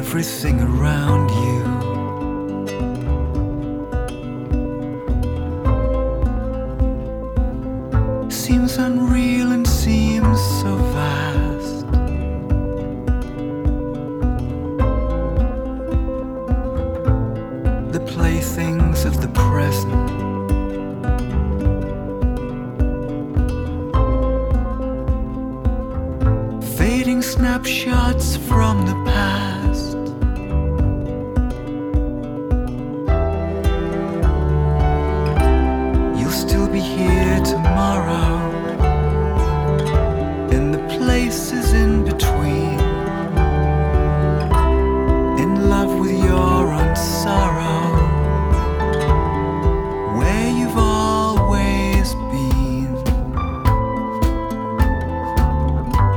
everything around you. Seems unreal and seems so vast. The playthings of the present, fading snapshots from the past. You'll still be here tomorrow, in the places in between.